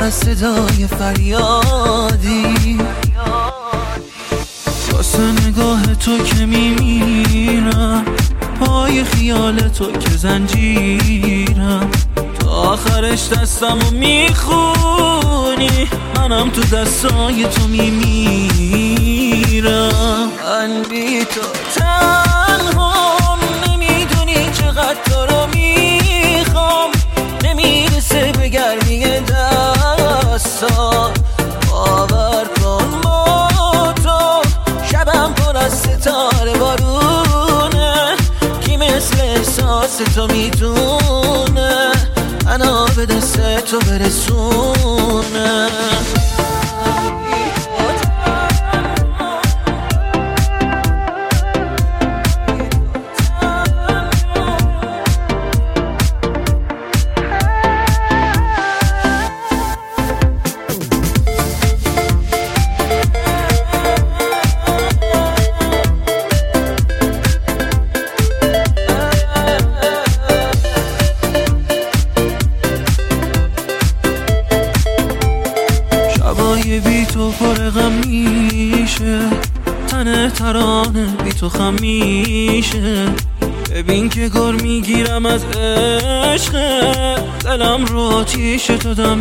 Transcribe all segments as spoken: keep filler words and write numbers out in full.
از صدای فریادی، واسه نگاه تو که میمیرم، پای خیال تو که زنجیرم، تا آخرش دستمو میخونی، منم تو دستای تو میمیرم. من بی تو تنهام، نمیدونی چقدر تو رو میخوام، نمیرسه به گرمی دستا، باور کن با تو شبم پر از ستاره بارونه، کی مثل احساس تو میتونه منو به دست تو برسونه. شبای بی تو پر غم میشه، تنه ترانه بی تو خم میشه، ببین که گر میگیرم از عشق، دلم رو آتیش تو دم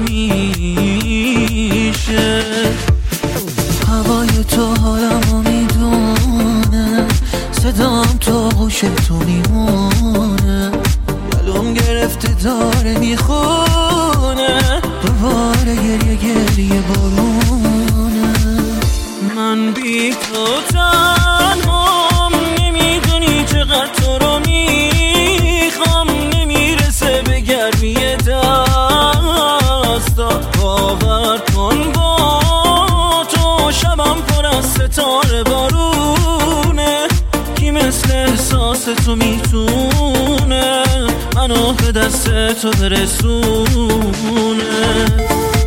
میشه. هوای تو حالمو میدونه، صدام تو گوش تو میمونه، گلوم گرفته داره میخونه، دوباره گریه گریه بارونه. من بی تو تنهام، نمیدونی چقدر تو رو میخوام، نمیرسه به گرمی دستا، باور کن با تو شبم پر از ستاره بارونه، کی مثل احساس تو میتونه منو به دست تو برسونه.